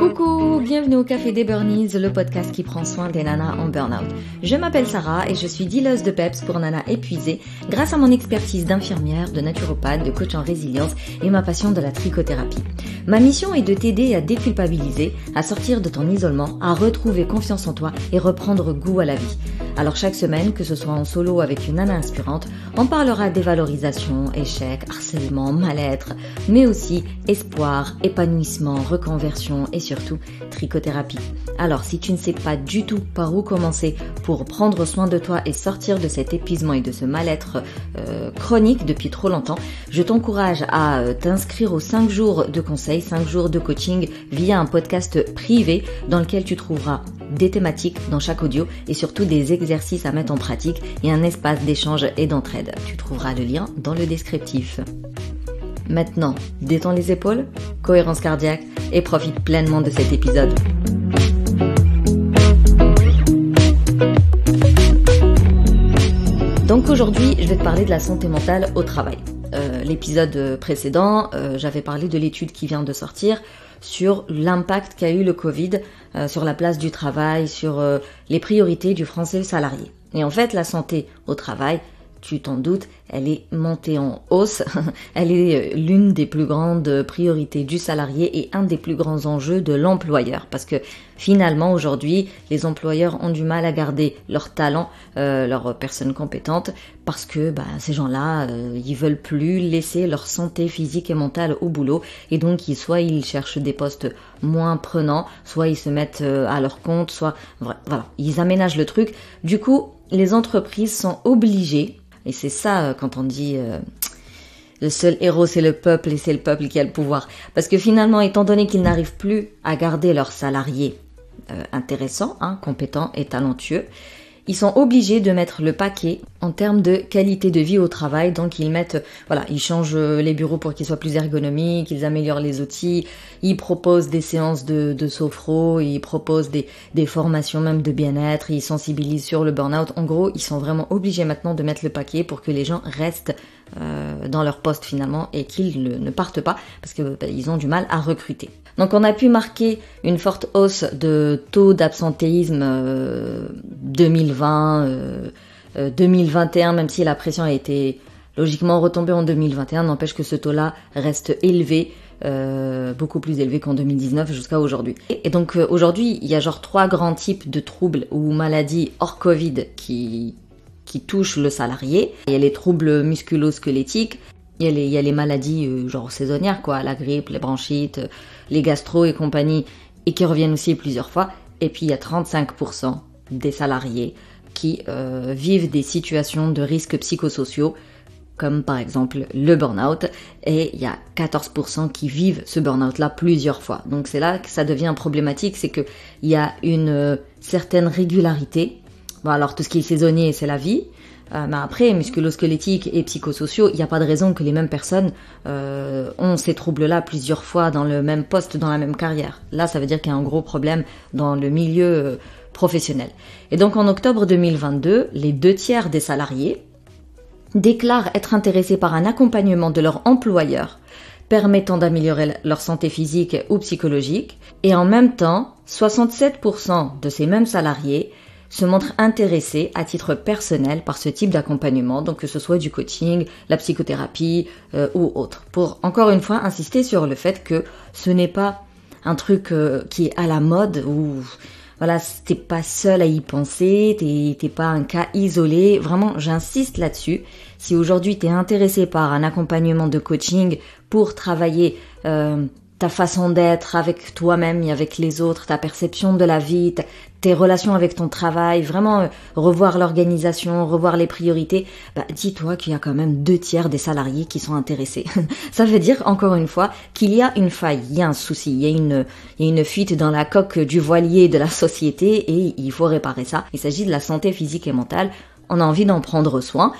Coucou, bienvenue au Café des Burnies, le podcast qui prend soin des nanas en burn-out. Je m'appelle Sarah et je suis dealeuse de peps pour nanas épuisées grâce à mon expertise d'infirmière, de naturopathe, de coach en résilience et ma passion de la trichothérapie. Ma mission est de t'aider à déculpabiliser, à sortir de ton isolement, à retrouver confiance en toi et reprendre goût à la vie. Alors chaque semaine, que ce soit en solo avec une nana inspirante, on parlera dévalorisation, échec, harcèlement, mal-être, mais aussi espoir, épanouissement, reconversion et surtout trichothérapie. Alors si tu ne sais pas du tout par où commencer pour prendre soin de toi et sortir de cet épuisement et de ce mal-être chronique depuis trop longtemps, je t'encourage à t'inscrire aux 5 jours de conseils, 5 jours de coaching via un podcast privé dans lequel tu trouveras des thématiques dans chaque audio et surtout des exercices à mettre en pratique et un espace d'échange et d'entraide. Tu trouveras le lien dans le descriptif. Maintenant, détends les épaules, cohérence cardiaque et profite pleinement de cet épisode. Donc aujourd'hui, je vais te parler de la santé mentale au travail. L'épisode précédent, j'avais parlé de l'étude qui vient de sortir sur l'impact qu'a eu le Covid sur la place du travail, sur les priorités du français salarié. Et en fait, la santé au travail, tu t'en doutes, elle est montée en hausse. Elle est l'une des plus grandes priorités du salarié et un des plus grands enjeux de l'employeur. Parce que finalement, aujourd'hui, les employeurs ont du mal à garder leurs talents, leurs personnes compétentes, parce que ces gens-là, ils veulent plus laisser leur santé physique et mentale au boulot. Et donc, soit ils cherchent des postes moins prenants, soit ils se mettent à leur compte, soit... Voilà, ils aménagent le truc. Du coup, les entreprises sont obligées, et c'est ça quand on dit le seul héros c'est le peuple et c'est le peuple qui a le pouvoir. Parce que finalement, étant donné qu'ils n'arrivent plus à garder leurs salariés intéressants, compétents et talentueux, ils sont obligés de mettre le paquet en termes de qualité de vie au travail. Donc ils changent les bureaux pour qu'ils soient plus ergonomiques, ils améliorent les outils, ils proposent des séances de sophro, ils proposent des formations même de bien-être, ils sensibilisent sur le burn-out. En gros, ils sont vraiment obligés maintenant de mettre le paquet pour que les gens restent dans leur poste finalement et qu'ils ne partent pas parce que ils ont du mal à recruter. Donc on a pu marquer une forte hausse de taux d'absentéisme 2020-2021, même si la pression a été logiquement retombée en 2021, n'empêche que ce taux-là reste élevé, beaucoup plus élevé qu'en 2019 jusqu'à aujourd'hui. Et donc aujourd'hui, il y a 3 grands types de troubles ou maladies hors Covid qui touchent le salarié. Il y a les troubles musculo-squelettiques, il y a les maladies saisonnières, la grippe, les bronchites, les gastro et compagnie, et qui reviennent aussi plusieurs fois. Et puis il y a 35% des salariés qui vivent des situations de risques psychosociaux, comme par exemple le burn-out, et il y a 14% qui vivent ce burn-out-là plusieurs fois. Donc c'est là que ça devient problématique, c'est qu'il y a une certaine régularité. Bon, alors tout ce qui est saisonnier, c'est la vie. Mais après, musculo-squelettique et psychosociaux, il n'y a pas de raison que les mêmes personnes ont ces troubles-là plusieurs fois dans le même poste, dans la même carrière. Là, ça veut dire qu'il y a un gros problème dans le milieu professionnel. Et donc en octobre 2022, les 2/3 des salariés déclarent être intéressés par un accompagnement de leur employeur permettant d'améliorer leur santé physique ou psychologique. Et en même temps, 67% de ces mêmes salariés se montrent intéressés à titre personnel par ce type d'accompagnement, donc que ce soit du coaching, la psychothérapie ou autre. Pour encore une fois insister sur le fait que ce n'est pas un truc qui est à la mode ou t'es pas seul à y penser, t'es pas un cas isolé. Vraiment, j'insiste là-dessus. Si aujourd'hui t'es intéressé par un accompagnement de coaching pour travailler ta façon d'être avec toi-même et avec les autres, ta perception de la vie, tes relations avec ton travail, vraiment revoir l'organisation, revoir les priorités, dis-toi qu'il y a quand même 2/3 des salariés qui sont intéressés. Ça veut dire, encore une fois, qu'il y a une faille, il y a un souci, il y a une fuite dans la coque du voilier de la société et il faut réparer ça. Il s'agit de la santé physique et mentale. On a envie d'en prendre soin.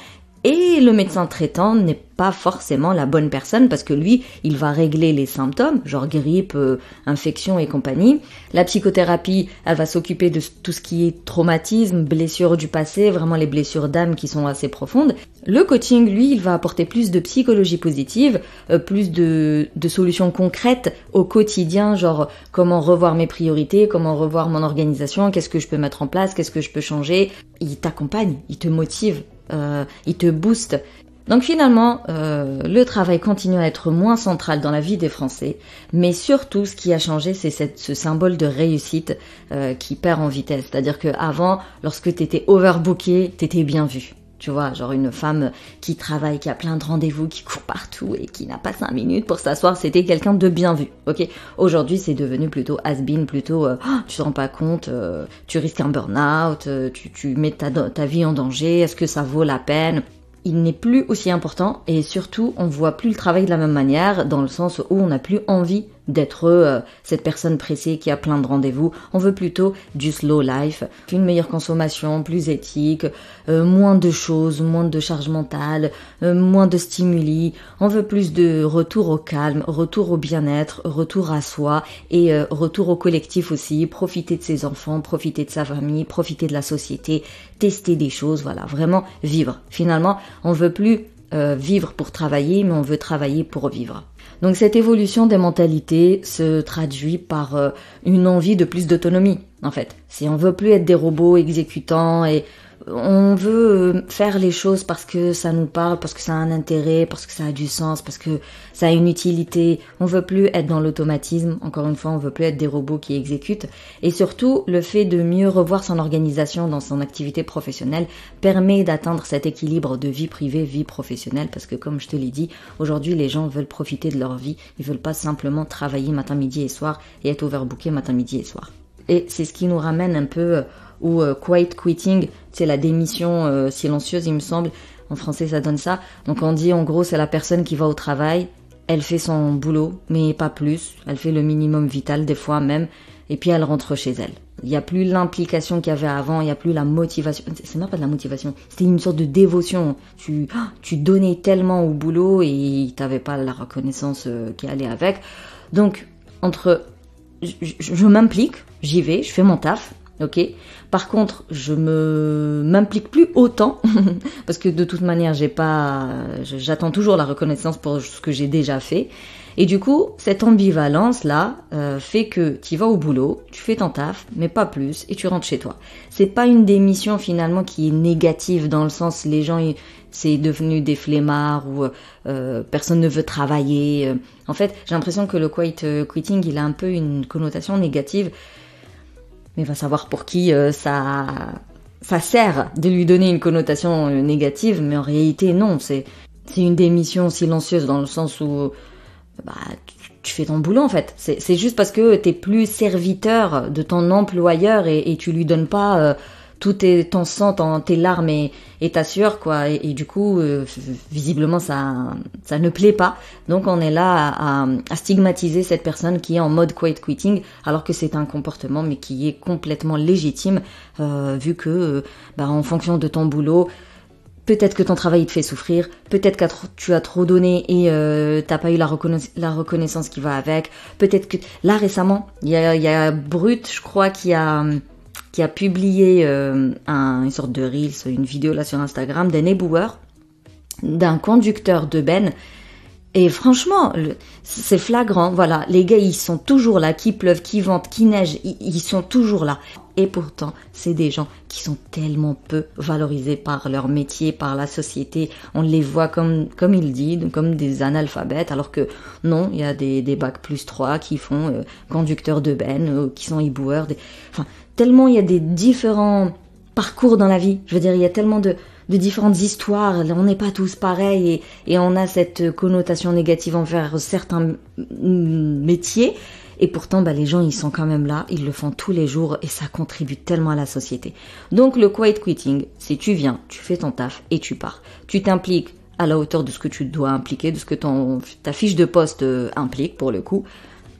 Et le médecin traitant n'est pas forcément la bonne personne parce que lui, il va régler les symptômes, genre grippe, infection et compagnie. La psychothérapie, elle va s'occuper de tout ce qui est traumatisme, blessures du passé, vraiment les blessures d'âme qui sont assez profondes. Le coaching, lui, il va apporter plus de psychologie positive, plus de solutions concrètes au quotidien, genre comment revoir mes priorités, comment revoir mon organisation, qu'est-ce que je peux mettre en place, qu'est-ce que je peux changer. Il t'accompagne, il te motive. Il te booste. Donc finalement, le travail continue à être moins central dans la vie des Français, mais surtout ce qui a changé, c'est ce symbole de réussite qui perd en vitesse. C'est-à-dire qu'avant, lorsque t'étais overbooké, t'étais bien vu. Tu vois, genre une femme qui travaille, qui a plein de rendez-vous, qui court partout et qui n'a pas 5 minutes pour s'asseoir, c'était quelqu'un de bien vu, ok? Aujourd'hui, c'est devenu plutôt has-been, plutôt tu te rends pas compte, tu risques un burn-out, tu mets ta vie en danger, est-ce que ça vaut la peine? Il n'est plus aussi important et surtout, on voit plus le travail de la même manière dans le sens où on n'a plus envie d'être cette personne pressée qui a plein de rendez-vous. On veut plutôt du slow life, une meilleure consommation, plus éthique, moins de choses, moins de charge mentale, moins de stimuli. On veut plus de retour au calme, retour au bien-être, retour à soi et retour au collectif aussi, profiter de ses enfants, profiter de sa famille, profiter de la société, tester des choses, voilà, vraiment vivre. Finalement, on veut plus vivre pour travailler, mais on veut travailler pour vivre. Donc cette évolution des mentalités se traduit par une envie de plus d'autonomie, en fait. Si on veut plus être des robots exécutants et on veut faire les choses parce que ça nous parle, parce que ça a un intérêt, parce que ça a du sens, parce que ça a une utilité. On veut plus être dans l'automatisme. Encore une fois, on veut plus être des robots qui exécutent. Et surtout, le fait de mieux revoir son organisation dans son activité professionnelle permet d'atteindre cet équilibre de vie privée, vie professionnelle. Parce que comme je te l'ai dit, aujourd'hui, les gens veulent profiter de leur vie. Ils veulent pas simplement travailler matin, midi et soir et être overbookés matin, midi et soir. Et c'est ce qui nous ramène un peu au quiet quitting, c'est la démission silencieuse, il me semble. En français, ça donne ça. Donc on dit en gros, c'est la personne qui va au travail, elle fait son boulot, mais pas plus. Elle fait le minimum vital des fois même, et puis elle rentre chez elle. Il n'y a plus l'implication qu'il y avait avant, il n'y a plus la motivation. C'est même pas de la motivation, c'était une sorte de dévotion. Tu donnais tellement au boulot et t'avais pas la reconnaissance qui allait avec. Donc, je m'implique, j'y vais, je fais mon taf, ok. Par contre, je m'implique plus autant parce que de toute manière, j'attends toujours la reconnaissance pour ce que j'ai déjà fait. Et du coup, cette ambivalence là fait que tu vas au boulot, tu fais ton taf, mais pas plus, et tu rentres chez toi. C'est pas une démission finalement qui est négative dans le sens les gens c'est devenu des flemmards ou personne ne veut travailler. En fait, j'ai l'impression que le quiet quitting, il a un peu une connotation négative. Mais va savoir pour qui ça sert de lui donner une connotation négative, mais en réalité non, c'est une démission silencieuse dans le sens où tu fais ton boulot en fait. C'est juste parce que t'es plus serviteur de ton employeur et tu lui donnes pas tout ton sang, tes larmes et ta sueur, quoi. Et du coup, visiblement, ça ne plaît pas. Donc, on est là à stigmatiser cette personne qui est en mode quiet quitting, alors que c'est un comportement, mais qui est complètement légitime, vu que, en fonction de ton boulot, peut-être que ton travail te fait souffrir, peut-être que tu as trop donné et t'as pas eu la reconnaissance qui va avec, peut-être que... Là, récemment, il y a Brut, je crois, qui a publié une sorte de Reels, une vidéo là sur Instagram d'un éboueur, d'un conducteur de benne. Et franchement, c'est flagrant, voilà. Les gars, ils sont toujours là, qu'il pleuve, qu'il vente, qu'il neige, ils sont toujours là. Et pourtant, c'est des gens qui sont tellement peu valorisés par leur métier, par la société. On les voit comme il dit, comme des analphabètes, alors que non, il y a des bacs plus 3 qui font conducteurs de benne, qui sont éboueurs. Enfin, tellement il y a des différents parcours dans la vie. Je veux dire, il y a tellement de différentes histoires, on n'est pas tous pareils et on a cette connotation négative envers certains métiers et pourtant les gens ils sont quand même là, ils le font tous les jours et ça contribue tellement à la société. Donc le quiet quitting, c'est tu viens, tu fais ton taf et tu pars. Tu t'impliques à la hauteur de ce que tu dois impliquer, de ce que ta fiche de poste implique pour le coup.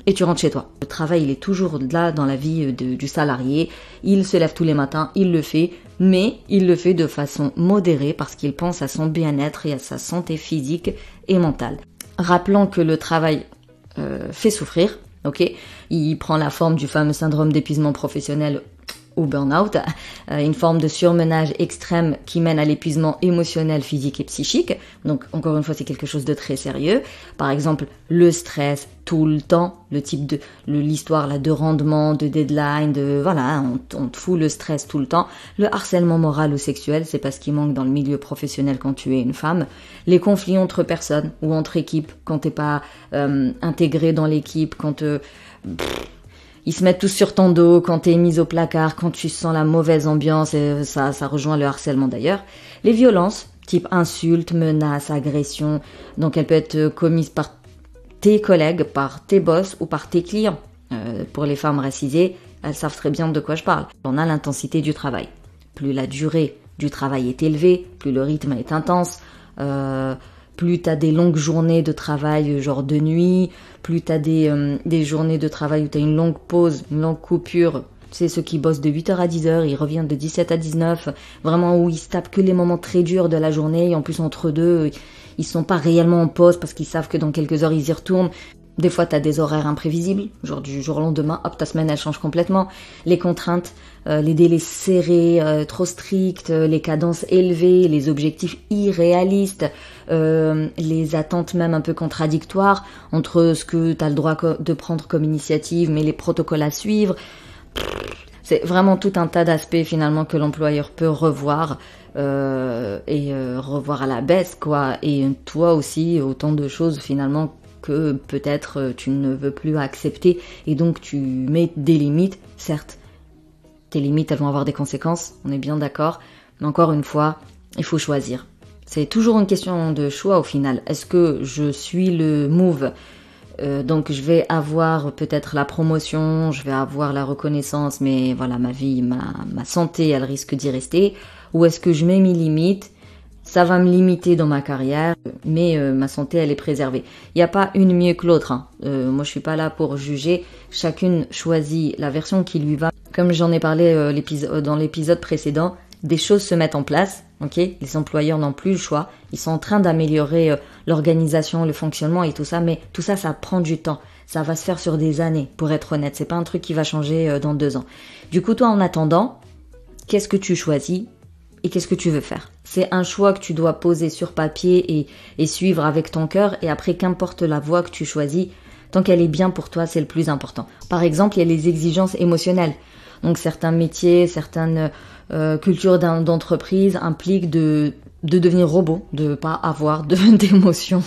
et tu rentres chez toi. Le travail, il est toujours là dans la vie du salarié. Il se lève tous les matins, il le fait, mais il le fait de façon modérée parce qu'il pense à son bien-être et à sa santé physique et mentale. Rappelons que le travail fait souffrir, ok ? Il prend la forme du fameux syndrome d'épuisement professionnel ou burn-out, une forme de surmenage extrême qui mène à l'épuisement émotionnel, physique et psychique. Donc encore une fois, c'est quelque chose de très sérieux. Par exemple, le stress tout le temps, l'histoire là de rendement, de deadline, voilà, on te fout le stress tout le temps. Le harcèlement moral ou sexuel, c'est pas ce qui manque dans le milieu professionnel quand tu es une femme. Les conflits entre personnes ou entre équipes quand t'es pas intégré dans l'équipe, quand ils se mettent tous sur ton dos quand t'es mise au placard, quand tu sens la mauvaise ambiance, et ça rejoint le harcèlement d'ailleurs. Les violences, type insultes, menaces, agressions, donc elles peuvent être commises par tes collègues, par tes boss ou par tes clients. Pour les femmes racisées, elles savent très bien de quoi je parle. On a l'intensité du travail. Plus la durée du travail est élevée, plus le rythme est intense, plus t'as des longues journées de travail, genre de nuit, plus t'as des journées de travail où t'as une longue pause, une longue coupure. Tu sais, ceux qui bossent de 8h à 10h, ils reviennent de 17 à 19, vraiment où ils se tapent que les moments très durs de la journée, et en plus entre deux, ils sont pas réellement en pause parce qu'ils savent que dans quelques heures, ils y retournent. Des fois, t'as des horaires imprévisibles, genre du jour au lendemain, hop, ta semaine, elle change complètement. Les contraintes, les délais serrés, trop stricts, les cadences élevées, les objectifs irréalistes, les attentes même un peu contradictoires entre ce que t'as le droit de prendre comme initiative, mais les protocoles à suivre. C'est vraiment tout un tas d'aspects finalement que l'employeur peut revoir et revoir à la baisse, quoi. Et toi aussi, autant de choses finalement que peut-être tu ne veux plus accepter et donc tu mets des limites. Certes, tes limites, elles vont avoir des conséquences, on est bien d'accord, mais encore une fois, il faut choisir. C'est toujours une question de choix au final. Est-ce que je suis le move, donc je vais avoir peut-être la promotion, je vais avoir la reconnaissance, mais voilà, ma vie, ma santé, elle risque d'y rester, ou est-ce que je mets mes limites? Ça va me limiter dans ma carrière, mais ma santé, elle est préservée. Il n'y a pas une mieux que l'autre. Hein. Moi, je suis pas là pour juger. Chacune choisit la version qui lui va. Comme j'en ai parlé dans l'épisode précédent, des choses se mettent en place. Ok, les employeurs n'ont plus le choix. Ils sont en train d'améliorer l'organisation, le fonctionnement et tout ça, mais tout ça, ça prend du temps. Ça va se faire sur des années, pour être honnête. C'est pas un truc qui va changer dans 2 ans. Du coup, toi, en attendant, qu'est-ce que tu choisis ? Et qu'est-ce que tu veux faire? C'est un choix que tu dois poser sur papier et suivre avec ton cœur. Et après, qu'importe la voie que tu choisis, tant qu'elle est bien pour toi, c'est le plus important. Par exemple, il y a les exigences émotionnelles. Donc certains métiers, certaines cultures d'entreprise impliquent de devenir robot, de pas avoir d'émotions.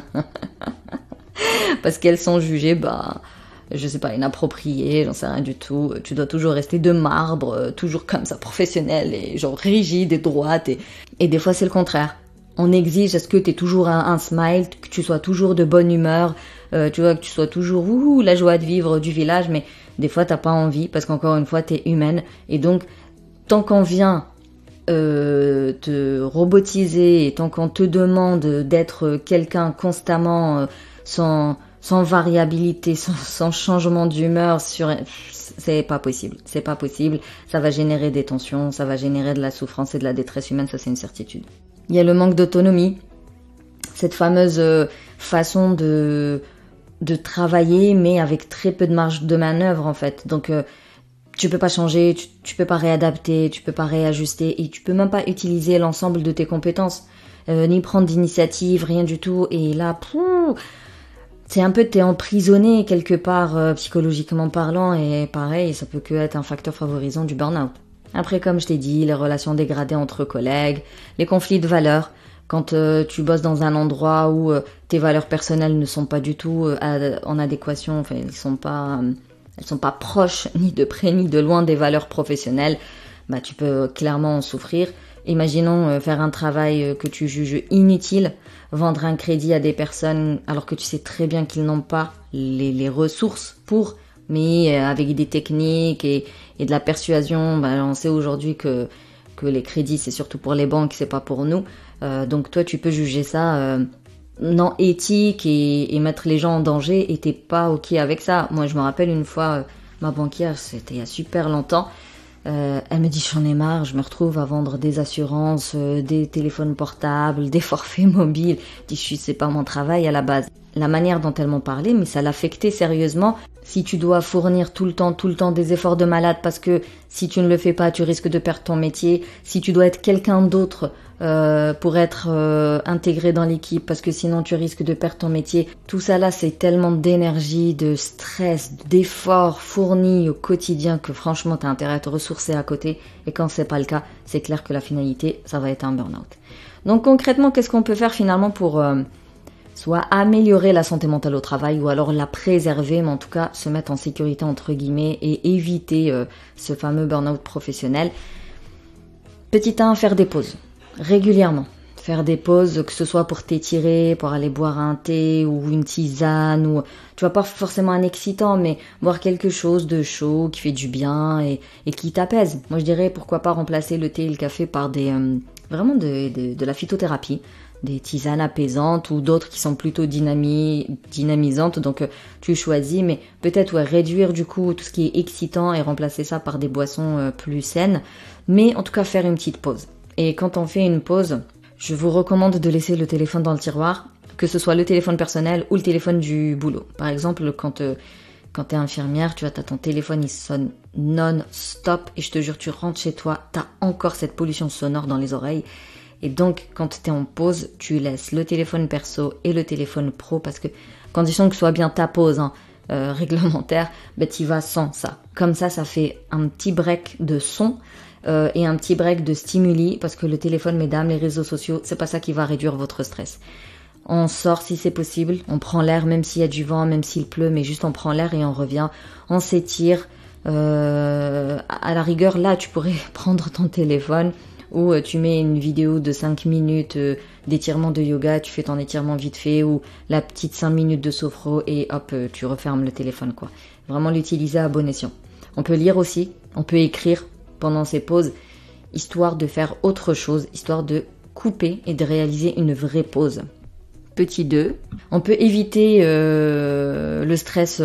Parce qu'elles sont jugées, je sais pas, inapproprié, j'en sais rien du tout. Tu dois toujours rester de marbre, toujours comme ça, professionnel et genre rigide et droite. Et des fois, c'est le contraire. On exige à ce que tu aies toujours un smile, que tu sois toujours de bonne humeur, tu vois, que tu sois toujours la joie de vivre du village. Mais des fois, t'as pas envie parce qu'encore une fois, t'es humaine. Et donc, tant qu'on vient te robotiser et tant qu'on te demande d'être quelqu'un constamment sans variabilité, sans changement d'humeur, c'est pas possible. C'est pas possible. Ça va générer des tensions, ça va générer de la souffrance et de la détresse humaine, ça c'est une certitude. Il y a le manque d'autonomie, cette fameuse façon de travailler, mais avec très peu de marge de manœuvre en fait. Donc tu peux pas changer, tu peux pas réadapter, tu peux pas réajuster et tu peux même pas utiliser l'ensemble de tes compétences, ni prendre d'initiative, rien du tout. Et là, c'est un peu t'es emprisonné quelque part psychologiquement parlant et pareil, ça peut que être un facteur favorisant du burn-out. Après, comme je t'ai dit, les relations dégradées entre collègues, les conflits de valeurs, quand tu bosses dans un endroit où tes valeurs personnelles ne sont pas du tout en adéquation, enfin elles sont pas proches ni de près ni de loin des valeurs professionnelles, tu peux clairement en souffrir. Imaginons faire un travail que tu juges inutile, vendre un crédit à des personnes alors que tu sais très bien qu'ils n'ont pas les ressources pour, mais avec des techniques et de la persuasion, on sait aujourd'hui que les crédits c'est surtout pour les banques, c'est pas pour nous. Donc toi tu peux juger ça non éthique et mettre les gens en danger était pas ok avec ça. Moi, je me rappelle une fois, ma banquière, c'était il y a super longtemps, elle me dit j'en ai marre, je me retrouve à vendre des assurances, des téléphones portables, des forfaits mobiles. Je dis c'est pas mon travail à la base. La manière dont elle m'en parlait, mais ça l'affectait sérieusement. Si tu dois fournir tout le temps des efforts de malade parce que si tu ne le fais pas, tu risques de perdre ton métier. Si tu dois être quelqu'un d'autre pour être intégré dans l'équipe parce que sinon tu risques de perdre ton métier. Tout ça là, c'est tellement d'énergie, de stress, d'efforts fournis au quotidien que franchement t'as intérêt à te ressourcer à côté. Et quand c'est pas le cas, c'est clair que la finalité, ça va être un burn-out. Donc concrètement, qu'est-ce qu'on peut faire finalement pour soit améliorer la santé mentale au travail ou alors la préserver, mais en tout cas se mettre en sécurité entre guillemets et éviter ce fameux burn-out professionnel. Petit 1, faire des pauses régulièrement. Faire des pauses, que ce soit pour t'étirer, pour aller boire un thé ou une tisane, ou tu vois pas forcément un excitant, mais boire quelque chose de chaud qui fait du bien et qui t'apaise. Moi je dirais pourquoi pas remplacer le thé et le café par des vraiment de la phytothérapie. Des tisanes apaisantes ou d'autres qui sont plutôt dynamisantes, donc tu choisis, mais peut-être réduire du coup tout ce qui est excitant et remplacer ça par des boissons plus saines, mais en tout cas faire une petite pause. Et quand on fait une pause, je vous recommande de laisser le téléphone dans le tiroir, que ce soit le téléphone personnel ou le téléphone du boulot. Par exemple, quand t'es infirmière, tu vois, t'as ton téléphone, il sonne non-stop et je te jure, tu rentres chez toi, t'as encore cette pollution sonore dans les oreilles. Et donc, quand tu es en pause, tu laisses le téléphone perso et le téléphone pro parce que, condition que ce soit bien ta pause réglementaire, tu vas sans ça. Comme ça fait un petit break de son et un petit break de stimuli parce que le téléphone, mesdames, les réseaux sociaux, c'est pas ça qui va réduire votre stress. On sort si c'est possible, on prend l'air même s'il y a du vent, même s'il pleut, mais juste on prend l'air et on revient, on s'étire. À la rigueur, là, tu pourrais prendre ton téléphone ou tu mets une vidéo de 5 minutes d'étirement de yoga, tu fais ton étirement vite fait, ou la petite 5 minutes de sophro et hop, tu refermes le téléphone, quoi. Vraiment l'utiliser à bon escient. On peut lire aussi, on peut écrire pendant ces pauses, histoire de faire autre chose, histoire de couper et de réaliser une vraie pause. Petit 2, on peut éviter le stress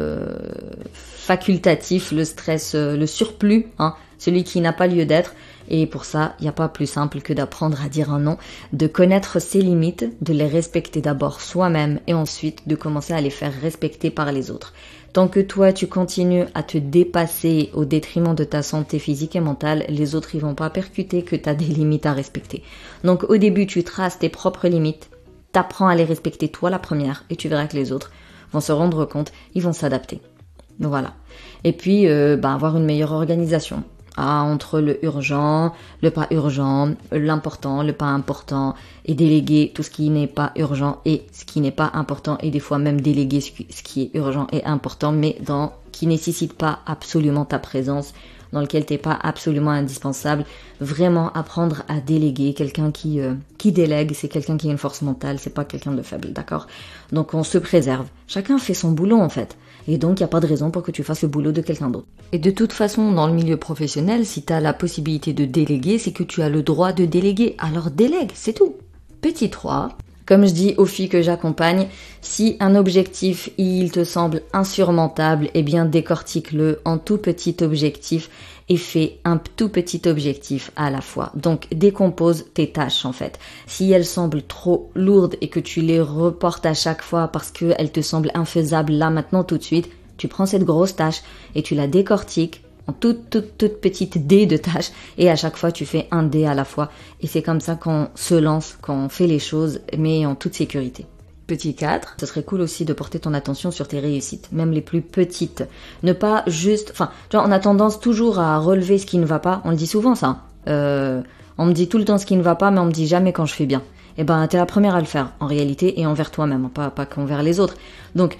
facultatif, le stress, le surplus, celui qui n'a pas lieu d'être. Et pour ça, il n'y a pas plus simple que d'apprendre à dire un non, de connaître ses limites, de les respecter d'abord soi-même et ensuite de commencer à les faire respecter par les autres. Tant que toi, tu continues à te dépasser au détriment de ta santé physique et mentale, les autres, ils vont pas percuter que tu as des limites à respecter. Donc au début, tu traces tes propres limites, t'apprends à les respecter toi la première et tu verras que les autres vont se rendre compte, ils vont s'adapter. Voilà. Et puis, avoir une meilleure organisation. Entre le urgent, le pas urgent, l'important, le pas important, et déléguer tout ce qui n'est pas urgent et ce qui n'est pas important, et des fois même déléguer ce qui est urgent et important, mais qui nécessite pas absolument ta présence, dans lequel t'es pas absolument indispensable. Vraiment apprendre à déléguer. Quelqu'un qui délègue, c'est quelqu'un qui a une force mentale, c'est pas quelqu'un de faible, d'accord? Donc on se préserve. Chacun fait son boulot en fait. Et donc, il n'y a pas de raison pour que tu fasses le boulot de quelqu'un d'autre. Et de toute façon, dans le milieu professionnel, si tu as la possibilité de déléguer, c'est que tu as le droit de déléguer. Alors délègue, c'est tout. Petit 3, comme je dis aux filles que j'accompagne, si un objectif, il te semble insurmontable, eh bien décortique-le en tout petit objectif et fais un tout petit objectif à la fois. Donc décompose tes tâches en fait. Si elles semblent trop lourdes et que tu les reportes à chaque fois parce qu'elles te semblent infaisables là maintenant tout de suite, tu prends cette grosse tâche et tu la décortiques en toute petite dés de tâches et à chaque fois tu fais un dé à la fois. Et c'est comme ça qu'on se lance, qu'on fait les choses mais en toute sécurité. Petit 4, ce serait cool aussi de porter ton attention sur tes réussites, même les plus petites. Ne pas juste... tu vois, on a tendance toujours à relever ce qui ne va pas. On le dit souvent, ça. On me dit tout le temps ce qui ne va pas, mais on me dit jamais quand je fais bien. Eh ben, t'es la première à le faire, en réalité, et envers toi-même, pas qu'envers les autres. Donc,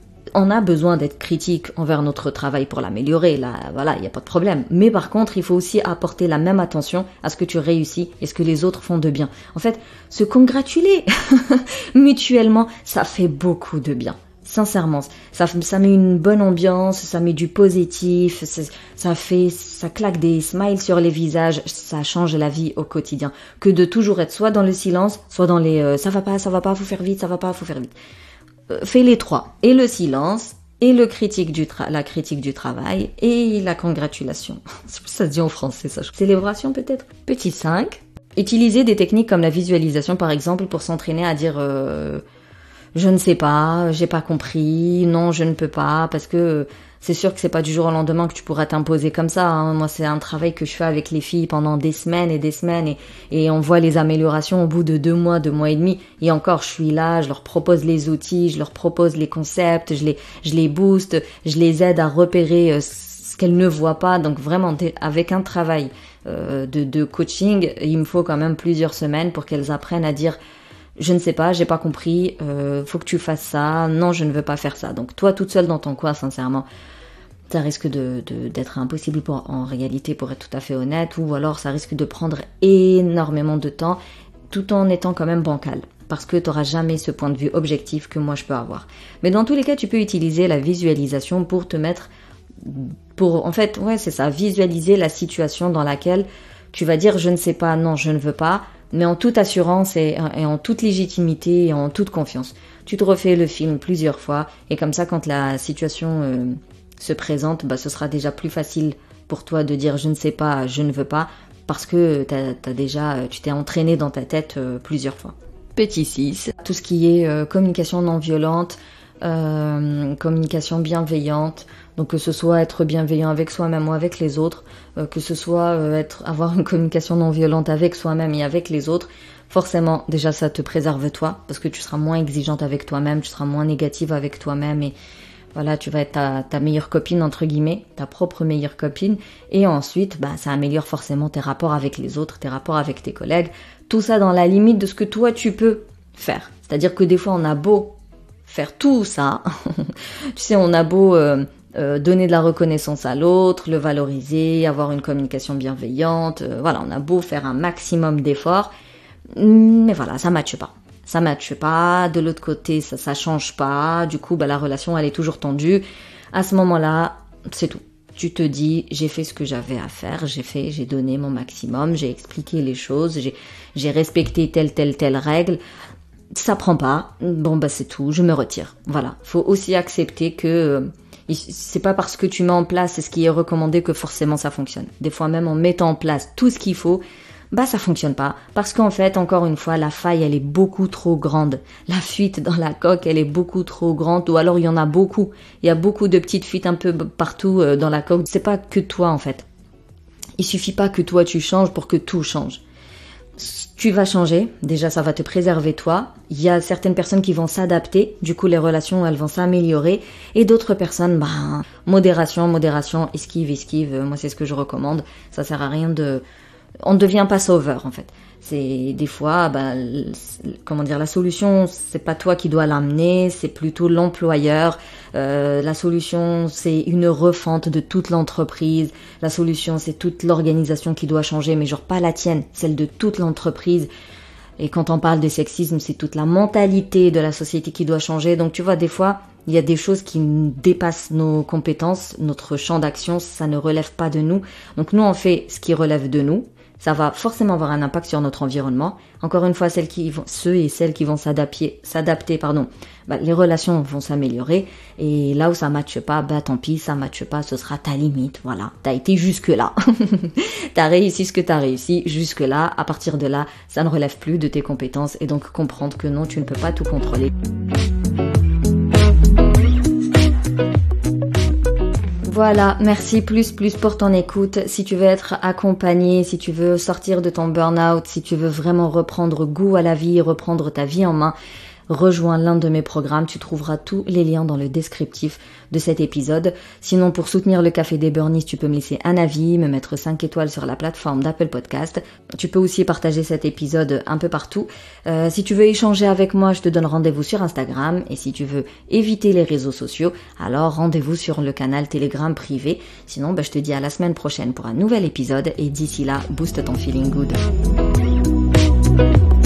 on a besoin d'être critique envers notre travail pour l'améliorer, là, voilà, il n'y a pas de problème. Mais par contre, il faut aussi apporter la même attention à ce que tu réussis et ce que les autres font de bien. En fait, se congratuler mutuellement, ça fait beaucoup de bien. Sincèrement, ça met une bonne ambiance, ça met du positif, ça claque des smiles sur les visages, ça change la vie au quotidien. Que de toujours être soit dans le silence, soit dans les ça va pas, faut faire vite, ça va pas, faut faire vite. Fais les trois, et le silence, et la critique du travail, et la congratulation. Ça se dit en français, ça. Célébration peut-être. Petit 5. Utiliser des techniques comme la visualisation par exemple pour s'entraîner à dire je ne sais pas, j'ai pas compris, non je ne peux pas, parce que c'est sûr que c'est pas du jour au lendemain que tu pourras t'imposer comme ça, hein. Moi c'est un travail que je fais avec les filles pendant des semaines et on voit les améliorations au bout de 2 mois et demi, et encore je suis là, je leur propose les outils, je leur propose les concepts, je les booste, je les aide à repérer ce qu'elles ne voient pas, donc vraiment avec un travail de coaching, il me faut quand même plusieurs semaines pour qu'elles apprennent à dire je ne sais pas, j'ai pas compris, faut que tu fasses ça, non je ne veux pas faire ça. Donc toi toute seule dans ton coin, sincèrement, ça risque d'être impossible en réalité, pour être tout à fait honnête, ou alors ça risque de prendre énormément de temps tout en étant quand même bancal, parce que tu n'auras jamais ce point de vue objectif que moi je peux avoir. Mais dans tous les cas, tu peux utiliser la visualisation pour te mettre, en fait, ouais c'est ça, visualiser la situation dans laquelle tu vas dire je ne sais pas, non je ne veux pas, mais en toute assurance et en toute légitimité et en toute confiance. Tu te refais le film plusieurs fois, et comme ça quand la situation se présente, ce sera déjà plus facile pour toi de dire je ne sais pas, je ne veux pas, parce que tu t'es entraîné dans ta tête plusieurs fois. Petit 6, tout ce qui est communication non violente, communication bienveillante, donc que ce soit être bienveillant avec soi-même ou avec les autres, que ce soit avoir une communication non violente avec soi-même et avec les autres, forcément déjà ça te préserve toi, parce que tu seras moins exigeante avec toi-même, tu seras moins négative avec toi-même, et voilà, tu vas être ta meilleure copine entre guillemets, ta propre meilleure copine, et ensuite ça améliore forcément tes rapports avec les autres, tes rapports avec tes collègues, tout ça dans la limite de ce que toi tu peux faire. C'est-à-dire que des fois on a beau faire tout ça, tu sais, on a beau donner de la reconnaissance à l'autre, le valoriser, avoir une communication bienveillante, voilà, on a beau faire un maximum d'efforts, mais voilà, ça matche pas. Ça matche pas, de l'autre côté, ça change pas, du coup, la relation, elle est toujours tendue. À ce moment-là, c'est tout. Tu te dis, j'ai fait ce que j'avais à faire, j'ai donné mon maximum, j'ai expliqué les choses, j'ai respecté telle règle. Ça prend pas, c'est tout, je me retire. Voilà, faut aussi accepter que c'est pas parce que tu mets en place ce qui est recommandé que forcément ça fonctionne. Des fois même en mettant en place tout ce qu'il faut, ça fonctionne pas. Parce qu'en fait, encore une fois, la faille, elle est beaucoup trop grande. La fuite dans la coque, elle est beaucoup trop grande, ou alors il y en a beaucoup. Il y a beaucoup de petites fuites un peu partout dans la coque. C'est pas que toi en fait. Il suffit pas que toi tu changes pour que tout change. Tu vas changer, déjà ça va te préserver toi, il y a certaines personnes qui vont s'adapter, du coup les relations elles vont s'améliorer, et d'autres personnes, modération, esquive, moi c'est ce que je recommande, ça sert à rien on ne devient pas sauveur en fait. C'est des fois, la solution, c'est pas toi qui dois l'amener, c'est plutôt l'employeur. La solution, c'est une refonte de toute l'entreprise. La solution, c'est toute l'organisation qui doit changer, mais genre pas la tienne, celle de toute l'entreprise. Et quand on parle de sexisme, c'est toute la mentalité de la société qui doit changer. Donc tu vois, des fois, il y a des choses qui dépassent nos compétences, notre champ d'action, ça ne relève pas de nous. Donc nous, on fait ce qui relève de nous. Ça va forcément avoir un impact sur notre environnement. Encore une fois, ceux et celles qui vont s'adapter, les relations vont s'améliorer. Et là où ça matche pas, tant pis, ça matche pas, ce sera ta limite. Voilà, t'as été jusque là. T'as réussi ce que t'as réussi jusque là. À partir de là, ça ne relève plus de tes compétences, et donc comprendre que non, tu ne peux pas tout contrôler. Voilà, merci plus pour ton écoute. Si tu veux être accompagné, si tu veux sortir de ton burn-out, si tu veux vraiment reprendre goût à la vie, reprendre ta vie en main, rejoins l'un de mes programmes. Tu trouveras tous les liens dans le descriptif de cet épisode. Sinon, pour soutenir le Café des Burnies, tu peux me laisser un avis, me mettre 5 étoiles sur la plateforme d'Apple Podcast. Tu peux aussi partager cet épisode un peu partout. Si tu veux échanger avec moi, je te donne rendez-vous sur Instagram. Et si tu veux éviter les réseaux sociaux, alors rendez-vous sur le canal Telegram privé. Sinon, je te dis à la semaine prochaine pour un nouvel épisode. Et d'ici là, booste ton feeling good.